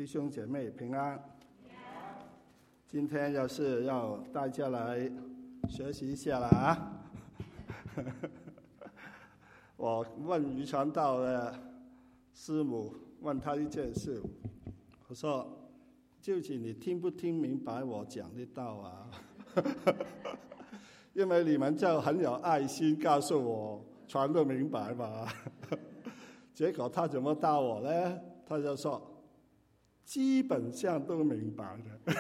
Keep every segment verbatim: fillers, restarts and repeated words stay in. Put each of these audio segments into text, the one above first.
弟兄姐妹平安。今天要是要大家来学习一下了啊！我问余传道的师母，问他一件事，我说：“究竟你听不听明白我讲的道啊？”因为你们就很有爱心，告诉我传得明白嘛。结果他怎么答我呢？他就说：“基本上都明白的。”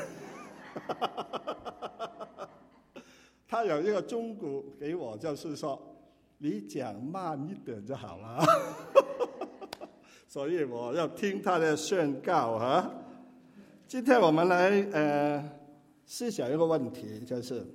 他有一个忠告给我，就是说你讲慢一点就好了。所以我要听他的宣告啊。今天我们来呃思想一个问题，就是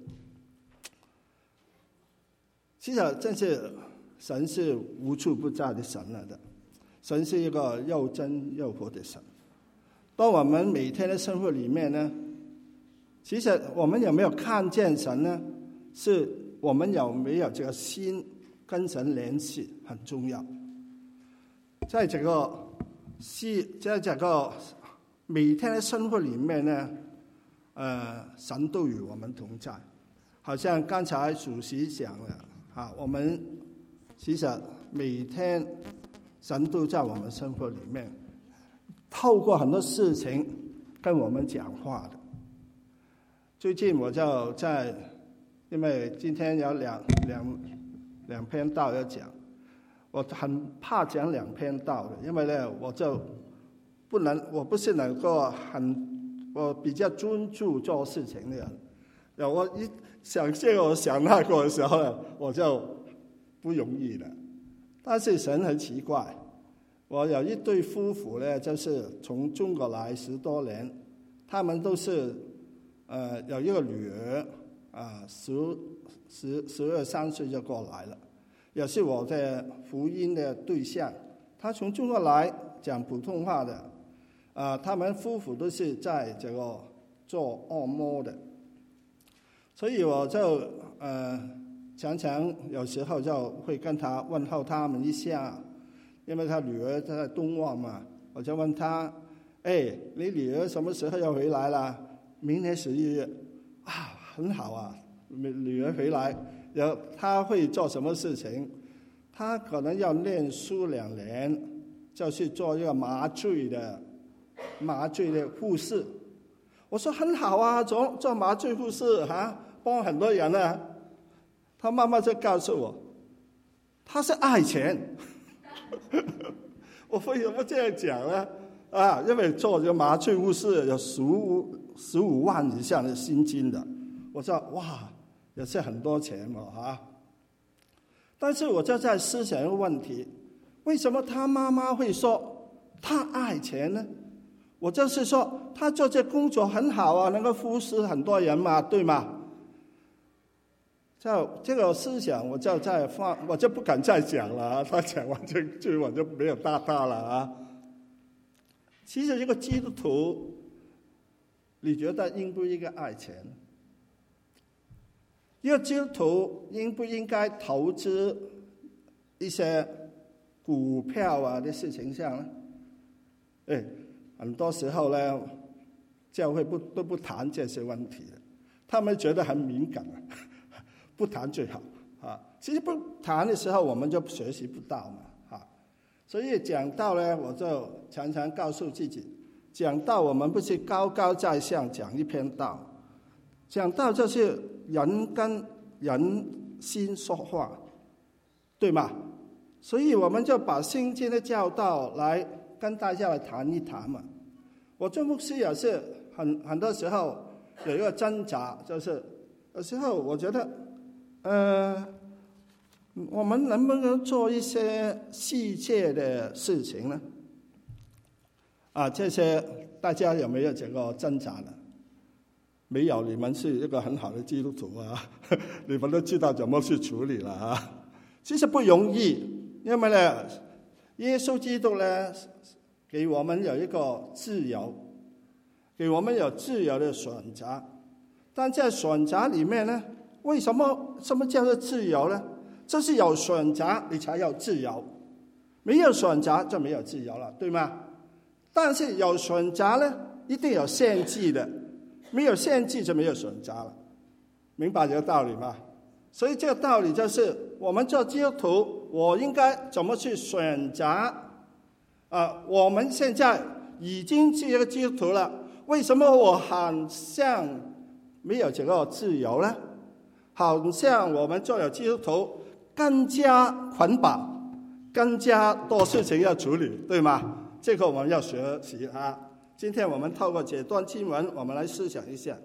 其实真是神是无处不在的神来的，神是一个又真又活的神。当我们每天的生活里面呢，其实我们有没有看见神呢？是我们有没有这个心跟神联系很重要。在这个是在这个每天的生活里面呢，呃，神都与我们同在。好像刚才主席讲了啊，我们其实每天神都在我们生活里面，透过很多事情跟我们讲话的。最近我就在，因为今天有两两两篇道要讲，我很怕讲两篇道的，因为呢，我就不能，我不是能够很，我比较专注做事情的人。我一想这个，我想那个的时候呢，我就不容易了。但是神很奇怪，我有一对夫妇呢，就是从中国来十多年，他们都是呃有一个女儿啊，十十十二三岁就过来了，也是我的福音的对象。他从中国来讲普通话的，啊，他们夫妇都是在这个做按摩的，所以我就呃常常有时候就会跟他问候他们一下。因为他女儿在东莞嘛，我就问他：“哎，你女儿什么时候要回来了？”明年十一月啊，很好啊，女儿回来，然后她会做什么事情？她可能要念书两年，就去做一个麻醉的麻醉的护士。我说很好啊，做做麻醉护士啊，帮很多人啊。她妈妈就告诉我，她是爱钱。我为什么这样讲呢？啊，因为做这个麻醉护士有十五十五万以上的薪金的，我说哇，也是很多钱嘛啊！但是我就在思想一个问题：为什么他妈妈会说他爱钱呢？我就是说，他做这工作很好啊，能够服侍很多人嘛，对吗？就这个思想，我就再放，我就不敢再讲了啊！他讲完这句，我就没有搭他了啊。其实一个基督徒，你觉得应不应该爱钱？一个基督徒应不应该投资一些股票啊的事情上呢？哎，很多时候呢，教会不都不谈这些问题的，他们觉得很敏感啊。不谈最好啊！其实不谈的时候，我们就学习不到嘛啊！所以讲道呢，我就常常告诉自己，讲道我们不是高高在上讲一篇道，讲道就是人跟人心说话，对吗？所以我们就把圣经的教导来跟大家来谈一谈嘛。我做牧师也是很很多时候有一个挣扎，就是有时候我觉得。呃，我们能不能做一些细节的事情呢？啊，这些大家有没有这个挣扎呢？没有，你们是一个很好的基督徒啊，你们都知道怎么去处理了啊。其实不容易，因为呢，耶稣基督呢，给我们有一个自由，给我们有自由的选择，但在选择里面呢？为什么什么叫做自由呢？就是有选择你才有自由，没有选择就没有自由了，对吗？ 但是有选择呢，一定有限制的，没有限制就没有选择了，明白这个道理吗？所以这个道理就是，我们做基督徒，我应该怎么去选择？啊，我们现在已经是一个基督徒了，为什么我好像没有这个自由呢？好像我们做了基督徒更加捆绑，更加多事情要处理，对吗？这个我们要学习啊！今天我们透过这段经文，我们来思想一下。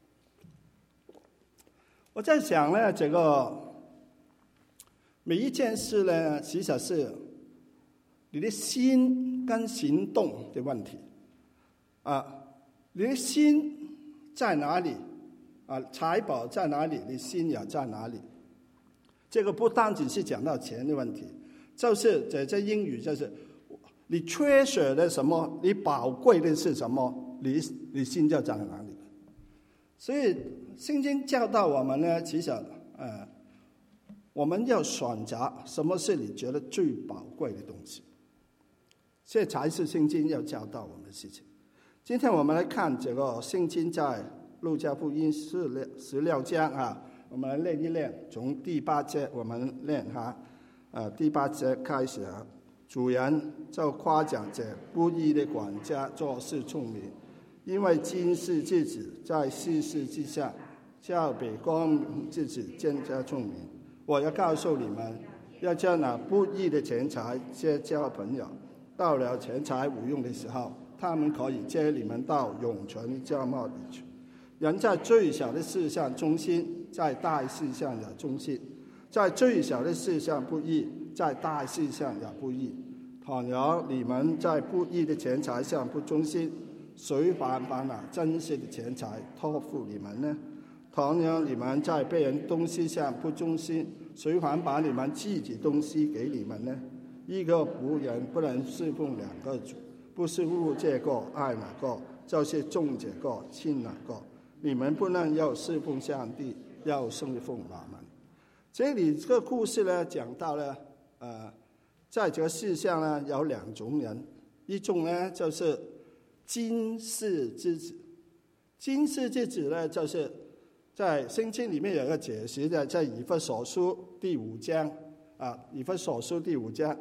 我在想呢，这个每一件事呢，其实是你的心跟行动的问题啊。你的心在哪里啊？财宝在哪里，你心也在哪里。这个不单仅是讲到钱的问题，就是这这英语就是。你缺少的什么？你宝贵的是什么？你你心就在哪里？所以圣经教导我们呢，其实呃，我们要选择什么是你觉得最宝贵的东西，这才是圣经要教导我们的事情。今天我们来看这个圣经在路加福音十六十六章啊，我们来练一练，从第八节我们练哈，呃，第八节开始啊。主人就夸奖这不义的管家做事聪明，因为今世之子在世事之下，较比光明之子更加聪明。我要告诉你们，要将那不义的钱财结交朋友，到了钱财无用的时候，他们可以接你们到永存帐幕里去。人在最小的事上忠心，在大事上也忠心；在最小的事上不义，在大事上也不义。倘若你们在不义的钱财上不忠心，谁还把那真实的钱财托付你们呢？倘若你们在别人东西上不忠心，谁还把你们自己东西给你们呢？一个仆人不能侍奉两个主，不是恶这个爱哪个，就是重这个轻哪个。你们不能要侍奉上帝，要侍奉我们。这里这个故事呢，讲到了呃。在这个世上呢，有两种人，一种呢就是今世之子。今世之子呢，就是在圣经里面有一个解释的，在以弗所书第五章啊，以弗所书第五章，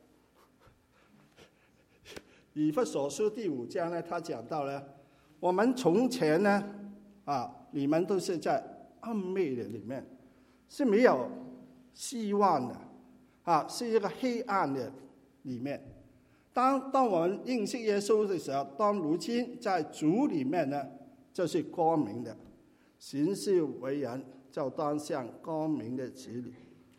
以弗所书第五章呢，他讲到了我们从前呢啊，你们都是在暗昧的里面，是没有希望的。啊，是一个黑暗的里面。当当我们认识耶稣的时候，当如今在主里面呢，就是光明的。行事为人，就当像光明的子女。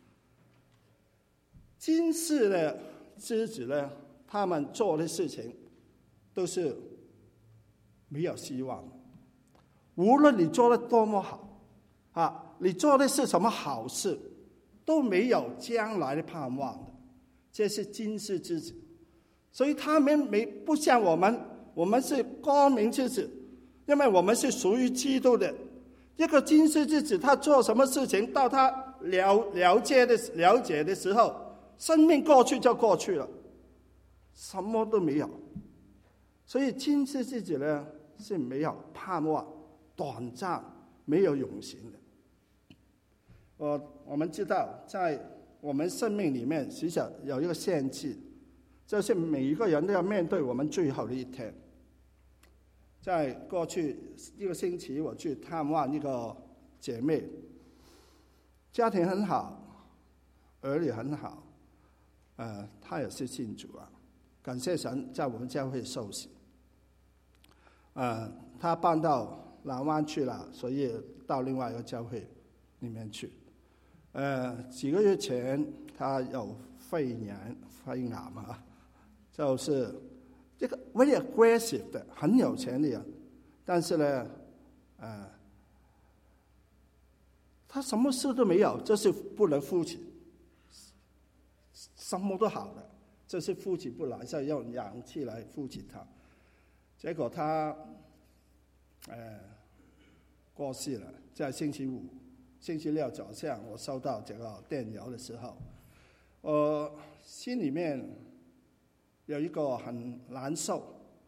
今世的之子呢，他们做的事情都是没有希望的。无论你做的多么好，啊，你做的是什么好事，都没有将来的盼望的，这是今世之子。所以他们没不像我们，我们是光明之子，因为我们是属于基督的。一个今世之子，他做什么事情，到他了了解的了解的时候，生命过去就过去了，什么都没有。所以今世之子呢，是没有盼望，短暂，没有永恒的。我我们知道，在我们生命里面，其实有一个限制，就是每一个人都要面对我们最后的一天。在过去一个星期，我去探望一个姐妹，家庭很好，儿女很好，呃，她也是信主啊，感谢神，在我们教会受洗。呃，她搬到南湾去了，所以到另外一个教会里面去。呃，几个月前他有肺炎、肺癌嘛，就是这个 very aggressive 的，很有钱的人，但是呢，呃，他什么事都没有，就是不能呼吸，什么都好的，就是呼吸不来，所以用氧气来呼吸他。结果他，呃，过世了，在星期五。星期六早上，我收到这个电邮的时候，我心里面有一个很难受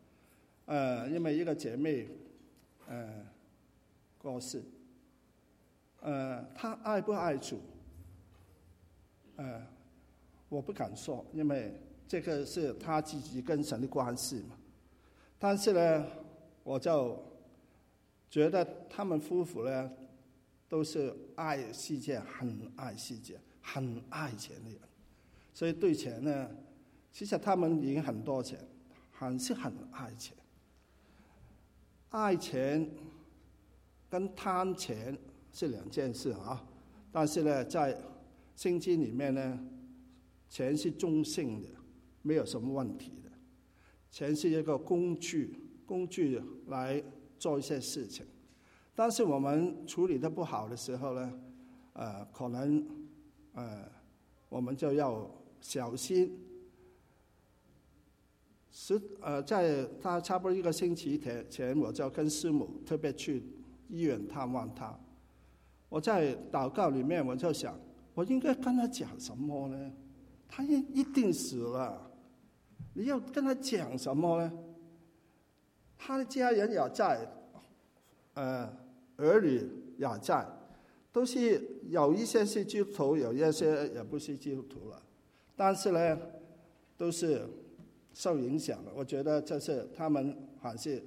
呃，因为一个姐妹，呃，过世，呃，她爱不爱主？呃，我不敢说，因为这个是她自己跟神的关系嘛。但是呢，我就觉得他们夫妇呢，都是爱世界，很爱世界，很爱钱的人，所以对钱呢，其实他们赢很多钱，还是很爱钱。爱钱跟贪钱是两件事啊，但是呢，在圣经里面呢，钱是中性的，没有什么问题的。钱是一个工具，工具来做一些事情，但是我们处理的不好的时候呢，呃，可能呃，我们就要小心。是呃，在他差不多一个星期前，我就跟师母特别去医院探望他。我在祷告里面，我就想，我应该跟他讲什么呢？他一一定死了，你要跟他讲什么呢？他的家人也在，呃，儿女也在，都是有一些是基督徒，有一些也不是基督徒了，但是呢，都是受影响了。我觉得这是他们还是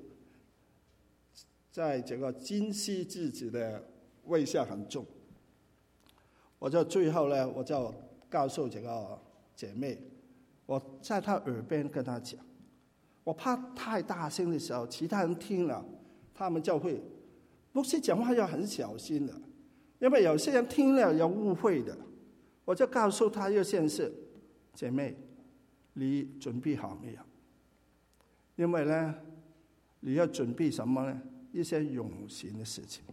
在这个珍惜自己的位下很重。我就最后呢，我就告诉这个姐妹，我在她耳边跟她讲，我怕太大声的时候，其他人听了，他们就会，牧师讲话要很小心的，因为有些人听了有误会的。我就告诉她一件事，姐妹，你准备好没有？因为呢，你要准备什么呢？一些永恒的事情。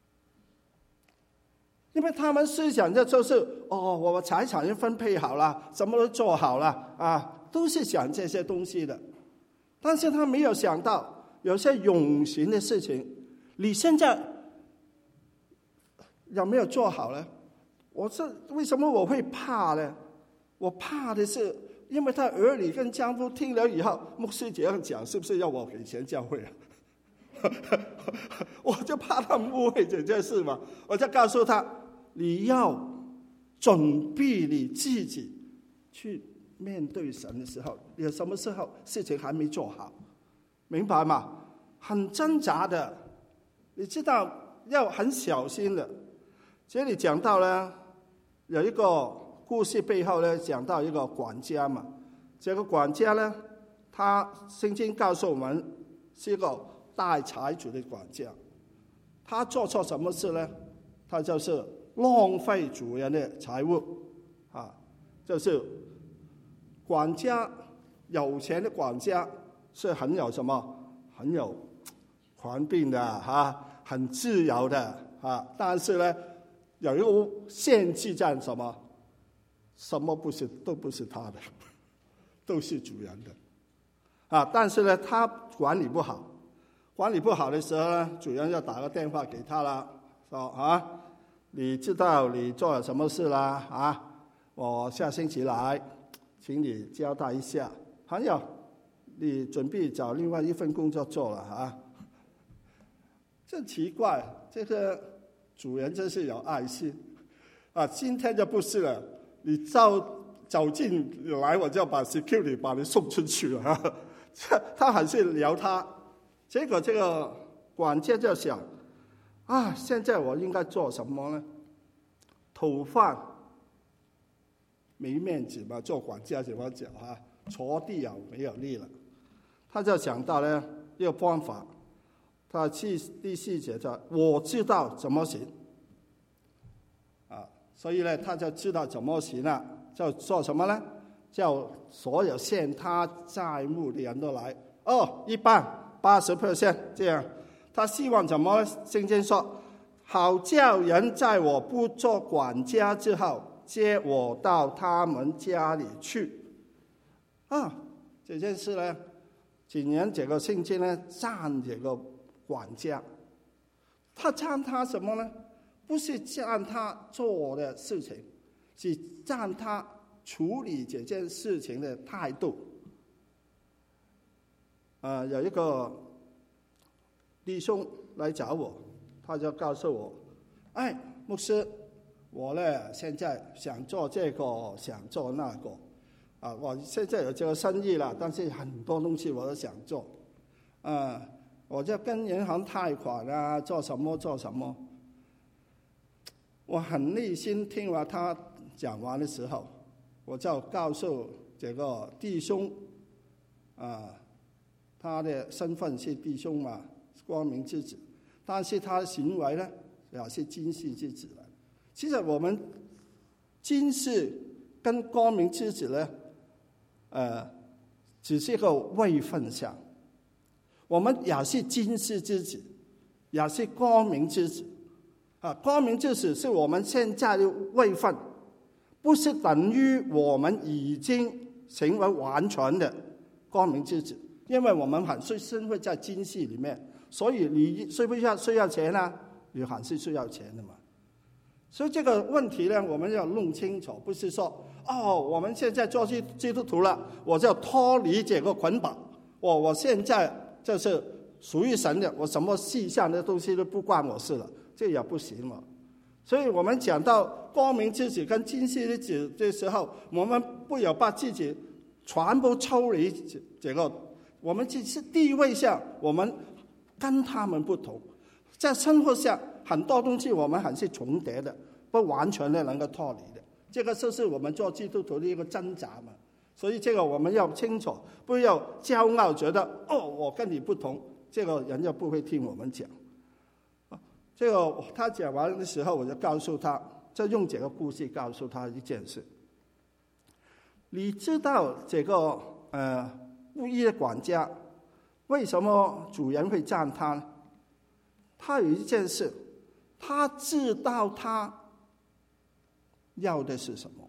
因为他们思想的就是哦，我财产要分配好了，什么都做好了啊，都是想这些东西的。但是他没有想到有些永恒的事情，你现在有没有做好呢？我是为什么我会怕呢？我怕的是，因为他儿女跟丈夫听了以后，牧师这样讲，是不是要我给钱教会啊？我就怕他们误会这件事嘛，我就告诉他，你要准备你自己去面对神的时候，有什么时候事情还没做好，明白吗？很挣扎的，你知道要很小心的。这里讲到呢，有一个故事背后呢，讲到一个管家嘛。这个管家呢，他圣经告诉我们是一个大财主的管家。他做错什么事呢？他就是浪费主人的财物啊，就是管家，有钱的管家是很有什么，很有权柄的啊，很自由的啊。但是呢，有一个限制在什么？什么不是都不是他的，都是主人的啊。但是呢，他管理不好，管理不好的时候呢，主人要打个电话给他了，说啊，你知道你做了什么事啦？啊，我下星期来，请你交代一下。还有，你准备找另外一份工作做了啊？真奇怪，这个主人真是有爱心啊！今天就不是了，你走走进来，我就把 security 把你送出去了啊！他还是聊他，结果这个管家就想啊，现在我应该做什么呢？讨饭没面子嘛，做管家怎么讲啊？锄地有没有力了？他就想到呢一个方法，他去第四节就我知道怎么行啊，所以呢他就知道怎么行了，就做什么呢？叫所有欠他债务的人都来哦，一半八十 percent 这样。他希望怎么？圣经说，好叫人在我不做管家之后，接我到他们家里去。啊，这件事呢，今年这个圣经呢赞这个管家，他赞他什么呢？不是赞他做的事情，是赞他处理这件事情的态度。 呃，有一个弟兄来找我，他就告诉我：“哎，牧师，我呢现在想做这个，想做那个，啊，我现在有这个生意了，但是很多东西我都想做，啊，我就跟银行贷款啊，做什么做什么。”我很内心听完他讲完的时候，我就告诉这个弟兄，啊，他的身份是弟兄嘛，光明之子，但是他的行为呢，也是金世之子了。其实我们金世跟光明之子呢，呃，只是个位分项。我们也是金世之子，也是光明之子。啊，光明之子是我们现在的位分，不是等于我们已经成为完全的光明之子，因为我们还是生活在今世里面，所以你需不需要需要钱啊？你还是需要钱的嘛。所以这个问题呢，我们要弄清楚，不是说哦，我们现在做基基督徒了，我就脱离这个捆绑，我我现在就是属于神的，我什么细项的东西都不关我事了。这也不行嘛，所以我们讲到光明之子跟金世之子的时候，我们不要把自己全部抽离这个，我们只是地位上，我们跟他们不同，在生活上很多东西我们还是重叠的，不完全的能够脱离的。这个就是我们做基督徒的一个挣扎嘛。所以这个我们要清楚，不要骄傲，觉得哦我跟你不同，这个人就不会听我们讲。这个他讲完的时候，我就告诉他，就用这个故事告诉他一件事。你知道这个呃布衣的管家为什么主人会赞他呢？他有一件事，他知道他要的是什么。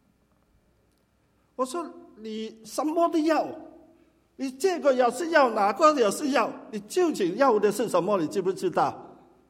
我说你什么都要，你这个也是要，哪个也是要，你究竟要的是什么？你知不知道？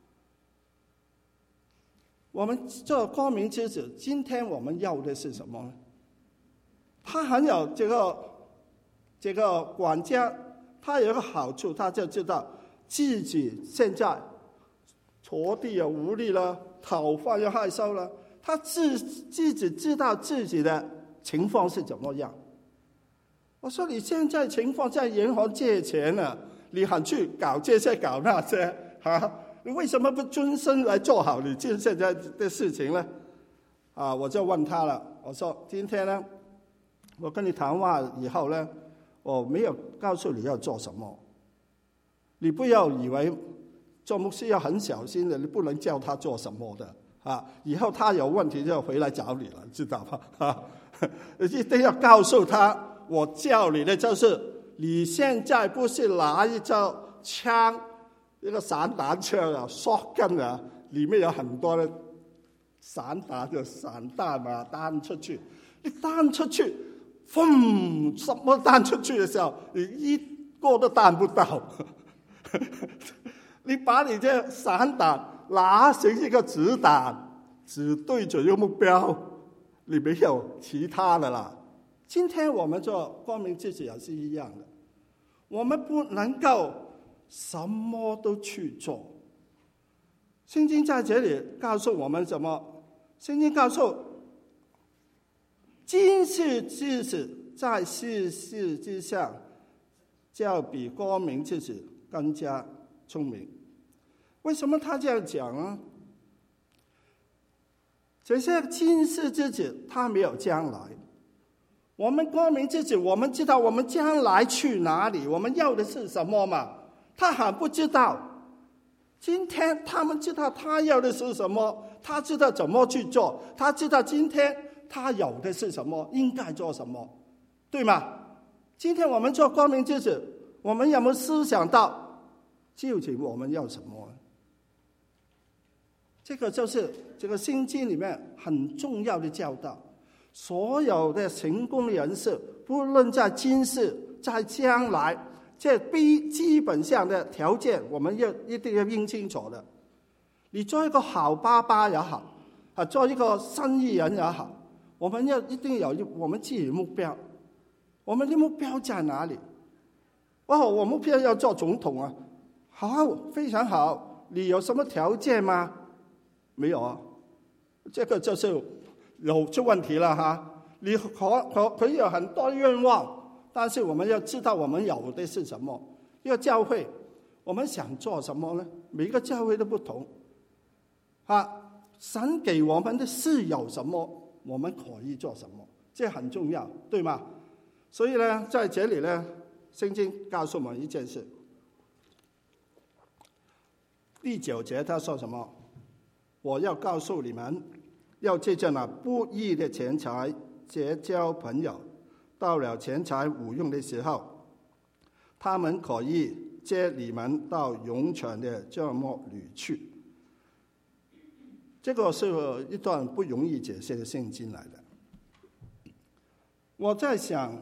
我们做光明之子，今天我们要的是什么呢？他很有这个这个管家，他有一个好处，他就知道自己现在锄地又无力了，讨饭又害羞了，他自自己知道自己的情况是怎么样。我说你现在情况在银行借钱了，你还去搞这些搞那些啊？你为什么不专心来做好你现在的事情呢？啊，我就问他了，我说今天呢，我跟你谈话以后呢，我没有告诉你要做什么，你不要以为做牧师要很小心的，你不能叫他做什么的啊，以后他有问题就回来找你了，知道吗？啊，一定要告诉他，我叫你的就是你现在不是拿一招枪。一个散弹枪啊 ，shotgun 啊，里面有很多的散弹的散弹啊，弹出去。你弹出去，轰，什么弹出去的时候，你一个都弹不到。你把你这散弹拿成一个子弹，只对准一个目标，你没有其他的啦。今天我们做光明之子也是一样的，我们不能够什么都去做。圣经在这里告诉我们什么？圣经告诉今世之子在世事之上，就比光明之子更加聪明。为什么他这样讲呢？这些今世之子他没有将来，我们光明之子我们知道我们将来去哪里，我们要的是什么嘛？他还不知道。今天他们知道他要的是什么，他知道怎么去做，他知道今天他有的是什么，应该做什么，对吗？今天我们做光明之子，我们有没有思想到究竟我们要什么？这个就是这个圣经里面很重要的教导。所有的成功的人士，不论在今世在将来，这必基本上的条件我们要一定要认清楚的。你做一个好爸爸也好，啊，做一个生意人也好，我们要一定有我们自己的目标。我们的目标在哪里？ 哦，我目标要做总统啊，好，非常好。你有什么条件吗？没有啊，这个就是有出问题了哈。你可可可以有很多愿望，但是我们要知道我们有的是什么。一个教会，我们想做什么呢？每个教会都不同啊。神给我们的事有什么，我们可以做什么，这很重要，对吗？所以呢，在这里呢，圣经告诉我们一件事。第九节他说什么？我要告诉你们，要借着那不义的钱财结交朋友，到了钱财无用的时候，他们可以接你们到永存的帐幕里去。这个是一段不容易解释的圣经来的。我在想，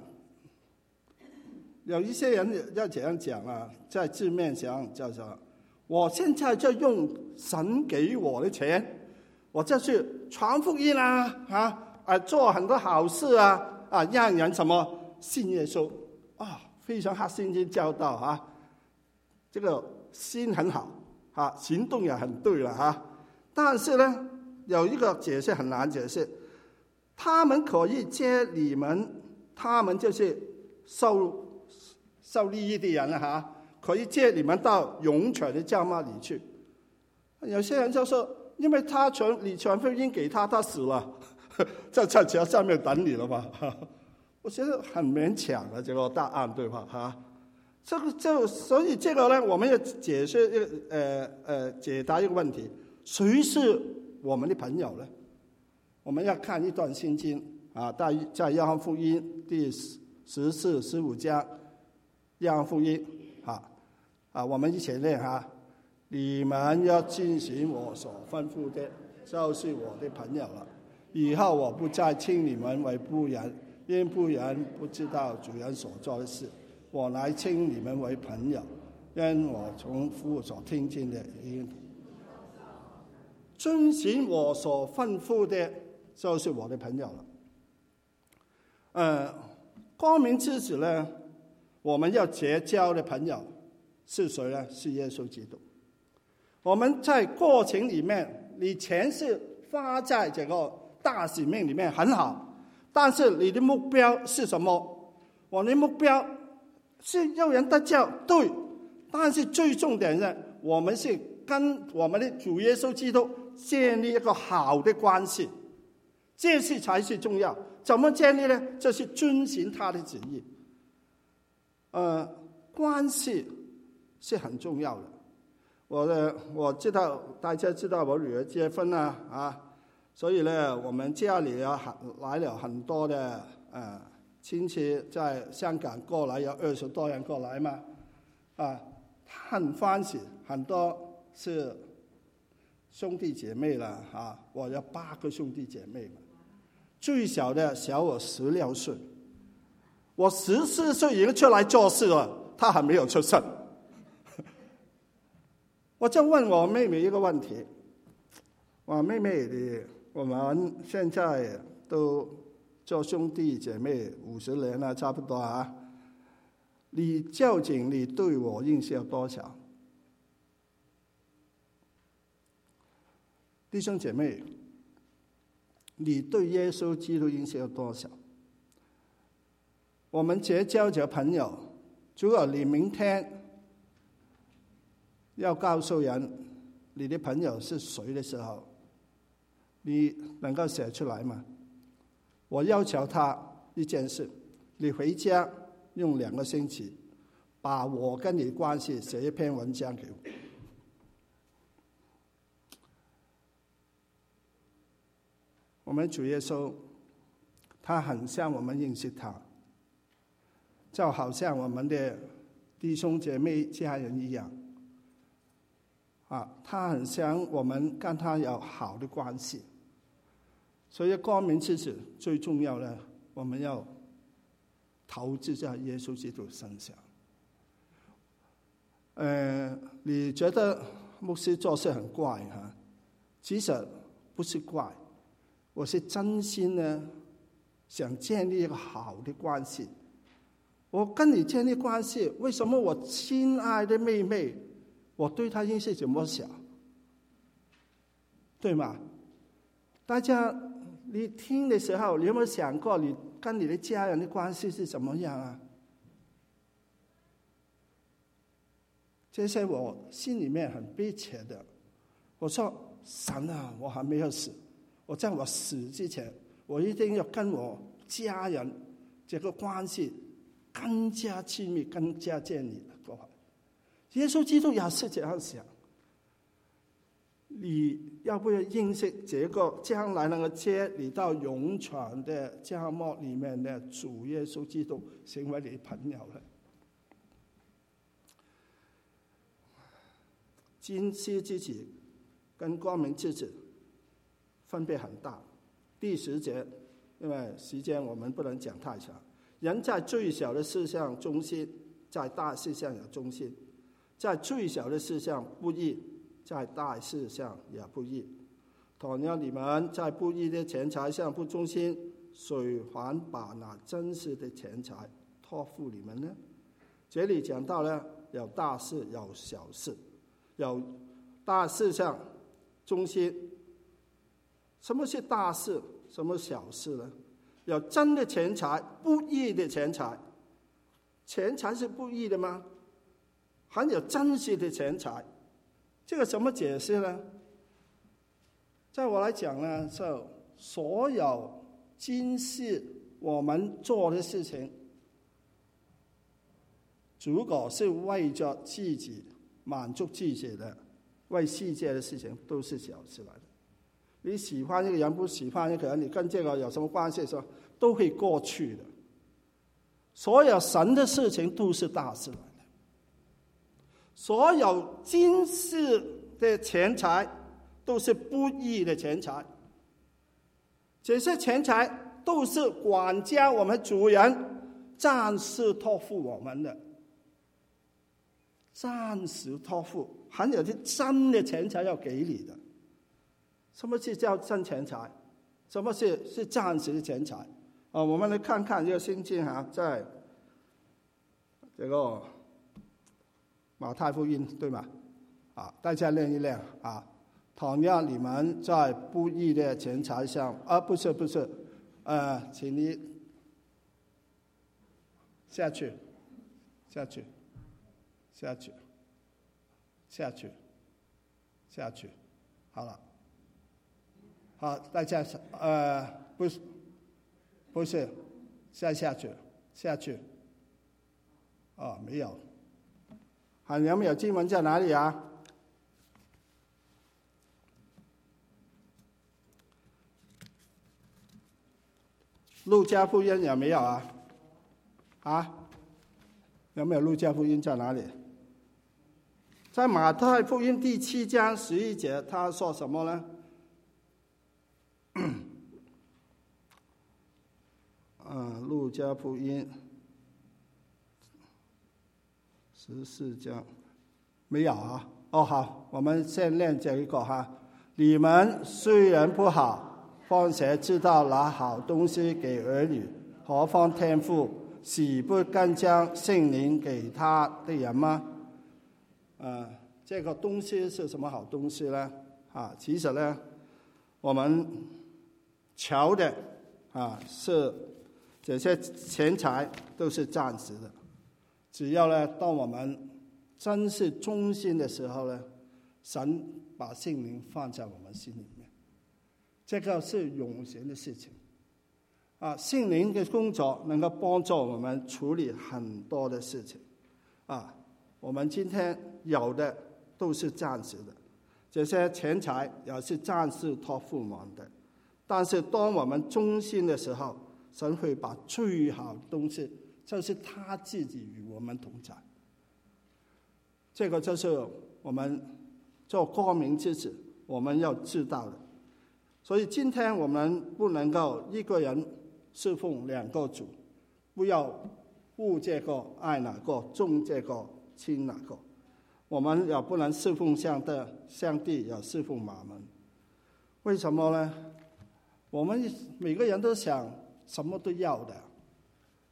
有一些人要这样讲啊，在字面上叫做：我现在就用神给我的钱，我就去传福音啊，啊啊，做很多好事啊，啊，让人什么信耶稣啊，非常合圣经教导啊，这个心很好啊，行动也很对了哈。但是呢，有一个解释很难解释，他们可以接你们，他们就是受受利益的人了哈，可以接你们到永存的帐幕里去。有些人就说，因为他传你传福音给他，他死了，在在桥上面等你了吧？我觉得很勉强的这个答案，对吧？哈，这个就所以这个呢，我们要解释一个呃呃解答一个问题。谁是我们的朋友呢？我们要看一段圣经啊，在在约翰福音第十四、十五章，约翰福音啊啊，我们一起念哈。你们要遵行我所吩咐的，就是我的朋友了。以后我不再称你们为仆人，因仆人不知道主人所做的事。我来称你们为朋友，因我从父所听见的已遵行我所吩咐的，就是我的朋友了。呃，光明之子呢，我们要结交的朋友是谁呢？是耶稣基督。我们在过程里面，你钱是花在这个大使命里面很好，但是你的目标是什么？我的目标是要人得救，对，但是最重点的，我们是跟我们的主耶稣基督建立一个好的关系，这是才是重要。怎么建立呢？就是遵行他的旨意。呃，关系是很重要的。我的我知道大家知道我女儿结婚了啊，所以呢，我们家里有来了很多的呃亲戚，在香港过来有二十多人过来嘛，啊，很欢喜，很多是兄弟姐妹了啊，我有八个兄弟姐妹，最小的小我十六岁，我十四岁已经出来做事了，他还没有出生。我就问我妹妹一个问题，我妹妹你我们现在都做兄弟姐妹五十年了，差不多啊。你究竟你对我认识有多少？弟兄姐妹，你对耶稣基督认识有多少？我们结交这朋友，如果你明天要告诉人你的朋友是谁的时候，你能够写出来吗？我要求他一件事，你回家用两个星期把我跟你关系写一篇文章给我。我们主耶稣他很像我们认识他，就好像我们的弟兄姐妹家人一样啊，他很想我们跟他有好的关系，所以光明之子最重要的，我们要投资在耶稣基督身上。呃，你觉得牧师做事很怪哈？其实不是怪，我是真心呢，想建立一个好的关系， 我跟你建立关系，为什么我亲爱的妹妹，我对她认识这么小？对吗？大家，你听的时候，你有没有想过，你跟你的家人的关系是怎么样啊？这些我心里面很悲切的。我说神啊，我还没有死，我在我死之前，我一定要跟我家人这个关系更加亲密、更加建立过来。耶稣基督也是这样想。你要不要认识这个将来能够接你到永存的帐幕里面的主耶稣基督，成为你的朋友呢？今昔之子跟光明之子分别很大。第十节，因为时间我们不能讲太长。人在最小的事上忠心，在大事上有忠心；在最小的事上不义，在大事上也不义。倘若你们在不义的钱财上不忠心，谁还把那真实的钱财托付你们呢？这里讲到了有大事有小事，有大事上忠心。什么是大事？什么小事呢？有真的钱财，不义的钱财。钱财是不义的吗？还有真实的钱财，这个怎么解释呢？在我来讲呢，是所有今世我们做的事情，如果是为着自己满足自己的，为世界的事情，都是小事来的。你喜欢一个人，不喜欢一个人，你跟这个有什么关系？说都会过去的。所有神的事情都是大事来的。所有今世的钱财都是不义的钱财，这些钱财都是管家我们主人暂时托付我们的，暂时托付，还有啲真的钱财要给你的。什么是叫真钱财？什么是是暂时的钱财？啊，我们来看看这个圣经哈，在这个马太福音对吗？啊，大家练一练啊。倘若你们在不义的钱财上，啊，不是不是，呃，请你下去，下去，下去，下去，下去，好了。好，大家呃，不是，不是，再下去，下去。哦，没有。还有没有经文在哪里啊？路加福音有没有啊？啊？有没有路加福音在哪里？在马太福音第七章十一节，他说什么呢？啊，路加福音十四章没有啊？哦，好，我们先念这一个哈。你们虽然不好，况且知道拿好东西给儿女，何况天父岂不更将圣灵给他的人吗？啊，这个东西是什么好东西呢？啊，其实呢，我们求的啊是这些钱财都是暂时的，只要呢，当我们真是忠心的时候呢，神把圣灵放在我们心里面，这个是永恒的事情。啊，圣灵的工作能够帮助我们处理很多的事情。啊，我们今天有的都是暂时的，这些钱财也是暂时托付我们的。但是当我们忠心的时候，神会把最好的东西，就是他自己与我们同在。这个就是我们做光明之子我们要知道的。所以今天我们不能够一个人侍奉两个主，不要护这个爱哪个，重这个轻哪个。我们也不能侍奉上帝，上帝也侍奉马门。为什么呢？我们每个人都想什么都要的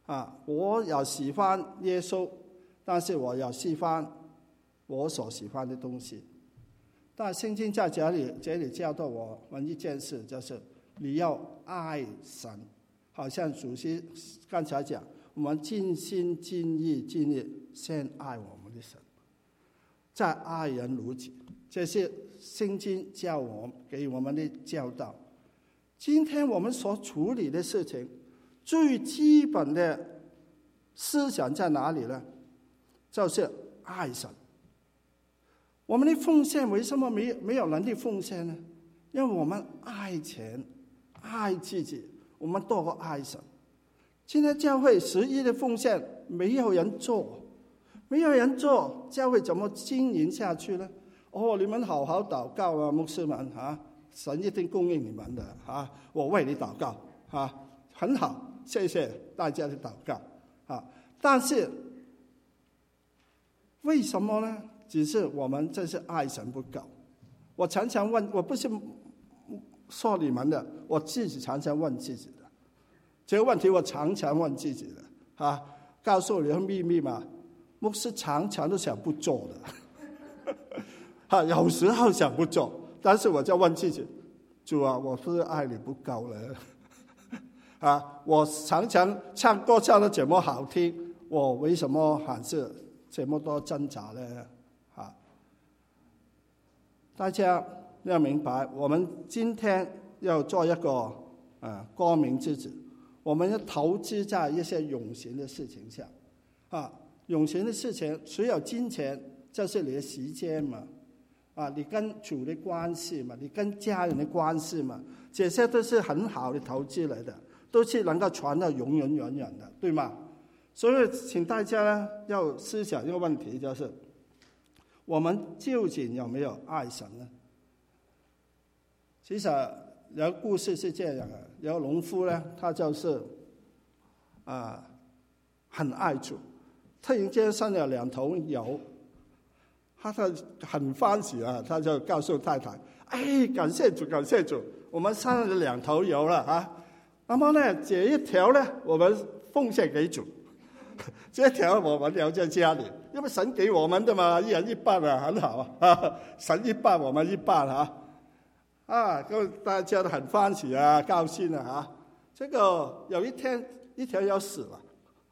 啊，我要喜欢耶稣，但是我要喜欢我所喜欢的东西。但圣经在这里这里教导我们一件事，就是你要爱神，好像主席刚才讲，我们尽心尽意尽力先爱我们的神，再爱人如己，这是圣经教我给我们的教导。今天我们所处理的事情，最基本的思想在哪里呢？就是爱神。我们的奉献为什么没没有能力奉献呢？因为我们爱钱、爱自己，我们多过爱神。今天教会十一的奉献没有人做，没有人做，教会怎么经营下去呢？哦，你们好好祷告啊，牧师们啊，神一定供应你们的啊，我为你祷告啊，很好，谢谢大家的祷告啊。但是为什么呢？只是我们真是爱神不够。我常常问，我不是说你们的，我自己常常问自己的这个问题，我常常问自己的啊。告诉你个秘密嘛，牧师常常都想不做的啊，有时候想不做，但是我就问自己，主啊，我是不是爱你不够了啊？我常常唱歌唱得这么好听，我为什么还是这么多挣扎呢？啊，大家要明白，我们今天要做一个啊光明之子，我们要投资在一些永恒的事情上啊。永恒的事情，除了金钱，就是你的时间嘛，啊，你跟主的关系嘛，你跟家人的关系嘛，这些都是很好的投资来的，都是能够传到永远永远的，对吗？所以请大家呢要思想一个问题，就是我们究竟有没有爱神呢？其实有个故事是这样的，有个农夫呢，他就是啊很爱主，突然间生了两头牛，他很欢喜啊，他就告诉太太：“哎，感谢主，感谢主，我们生了两头牛了啊！那么呢，这一条呢，我们奉献给主。”这条我们留在家里，因为神给我们的嘛，一人一半啊，很好啊。神一半，我们一半啊，啊，咁大家都很欢喜啊，高兴啊，啊。这个有一天，一条牛死了，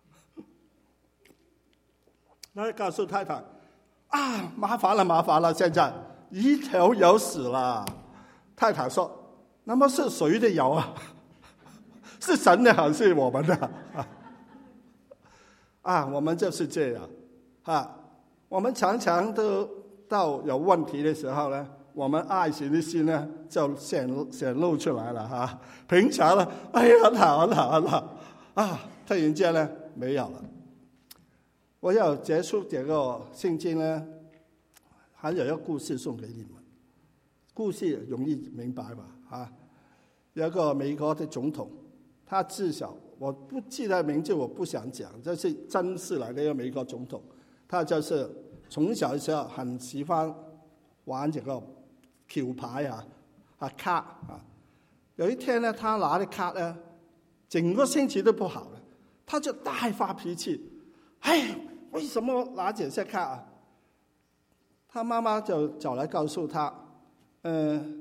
他告诉太太：“啊，麻烦了，麻烦了，现在一条牛死了。”太太说：“那么是谁的牛啊？是神的还是我们的？”啊啊，我们就是这样，啊，我们常常都到有问题的时候呢，我们爱神的心呢就显显露出来了哈、啊。平常呢，哎呀，很好，很好，很好，啊，突然间呢没有了。我要结束这个圣经呢，还有一个故事送给你们。故事容易明白吧？啊，有一个美国的总统，他自小。我不记得名字，我不想讲，这是真事来的一个美国总统，他就是从小的时候很喜欢玩这个球牌啊啊卡啊。有一天呢，他拿的卡呢，整个星期都不好了，他就大发脾气，哎，为什么拿这些卡啊？他妈妈就走来告诉他，嗯、呃。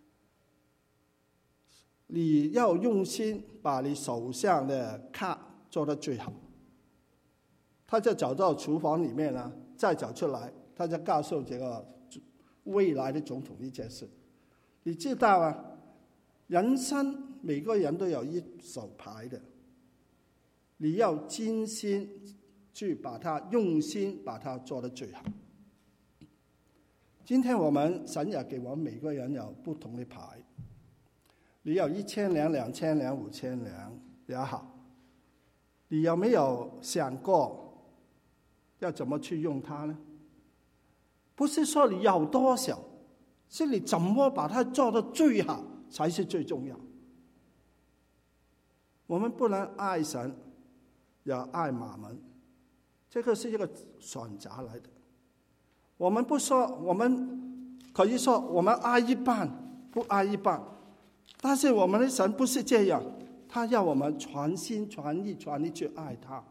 你要用心把你手上的卡做得最好。他就走到厨房里面呢，再走出来，他就告诉这个未来的总统一件事：你知道啊，人生每个人都有一手牌的，你要精心去把它用心把它做得最好。今天我们神也给我们每个人有不同的牌。你有一千两、两千两、五千两也好，你有没有想过要怎么去用它呢？不是说你有多少，是你怎么把它做得最好才是最重要。我们不能爱神，也爱马门，这个是一个选择来的。我们不说，我们可以说我们爱一半，不爱一半。但是我们的神不是这样， 他要我们全心全意全力去爱他。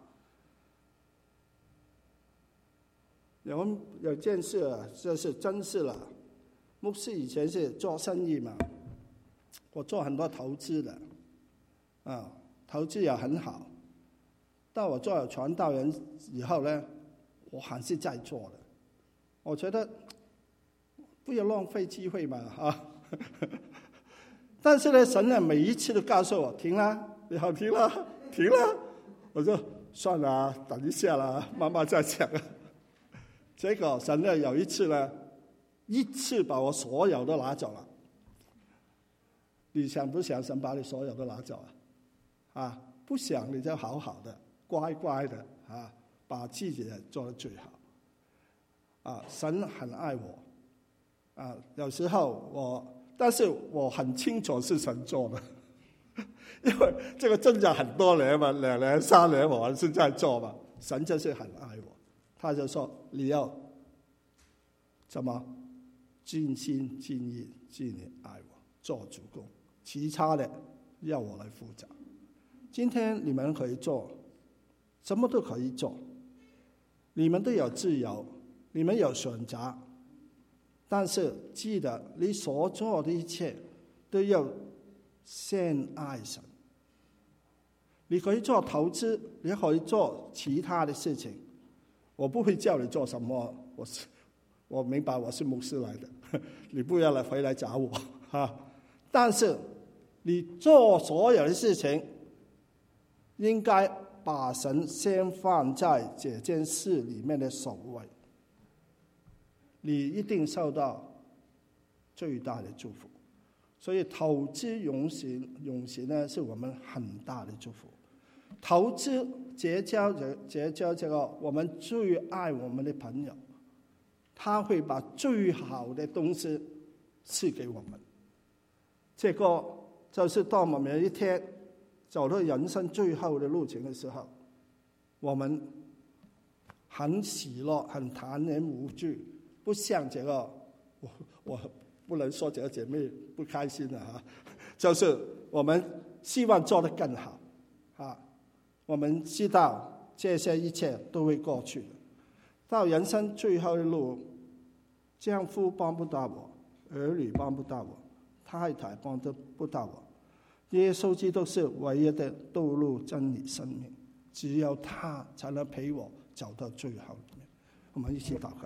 有有件事啊，这是真事了。牧师以前是做生意嘛，我做很多投资的，啊，投资也很好。但我做了传道人以后呢，我还是在做的。我觉得不要浪费机会嘛，啊！但是呢，神呢每一次都告诉我停了，你好停了，停了。我说算了，等一下啦，慢慢再讲。结果神呢有一次呢，一次把我所有都拿走了。你想不想神把你所有都拿走啊？啊，不想你就好好的、乖乖的啊，把自己做得最好。啊，神很爱我。啊，有时候我，但是我很清楚是神做的，因为这个挣扎很多年嘛，两年、三年我还是在做嘛。神就是很爱我，他就说你要怎么尽心尽意尽力爱我，做主公，其他的要我来负责。今天你们可以做，什么都可以做，你们都有自由，你们有选择。但是记得，你所做的一切都要先爱神。你可以做投资，你可以做其他的事情。我不会叫你做什么，我是我明白我是牧师来的，你不要来回来找我哈。但是你做所有的事情，应该把神先放在这件事里面的首位。你一定受到最大的祝福，所以投资永行，永行呢是我们很大的祝福。投资结交结交这个我们最爱我们的朋友，他会把最好的东西赐给我们。这个就是当我们有一天走到人生最后的路程的时候，我们很喜乐，很坦然无惧。不像这个，我我不能说这个姐妹不开心了啊，就是我们希望做得更好啊。我们知道这些一切都会过去的。到人生最后的路，丈夫帮不到我，儿女帮不到我，太太帮不到我，耶稣基督是唯一的道路、真理、生命，只有他才能陪我走到最后面。我们一起祷告。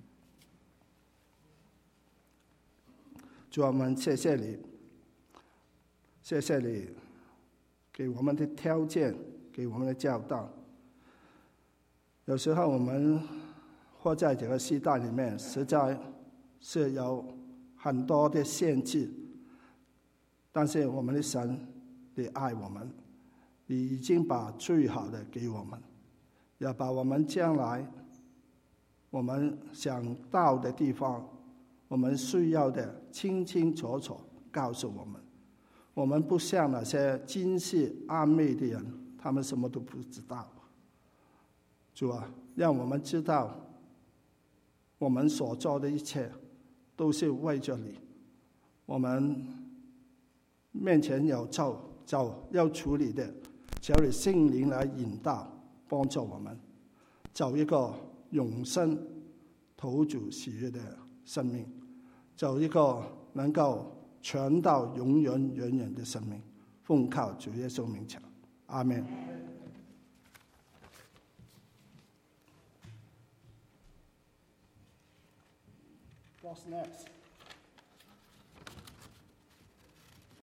主，我们谢谢你，谢谢你给我们的条件，给我们的教导。有时候我们活在这个时代里面，实在是有很多的限制，但是我们的神，你爱我们，你已经把最好的给我们，要把我们将来我们想到的地方，我们需要的清清楚楚告诉我们。我们不像那些今世暗昧的人，他们什么都不知道。主啊，让我们知道我们所做的一切都是为着你。我们面前有走走要处理的，求你圣灵来引导帮助我们走一个永生讨主喜悦的生命，走一个能够传到永远远远的生命。奉靠主耶稣名求，阿们。What's next?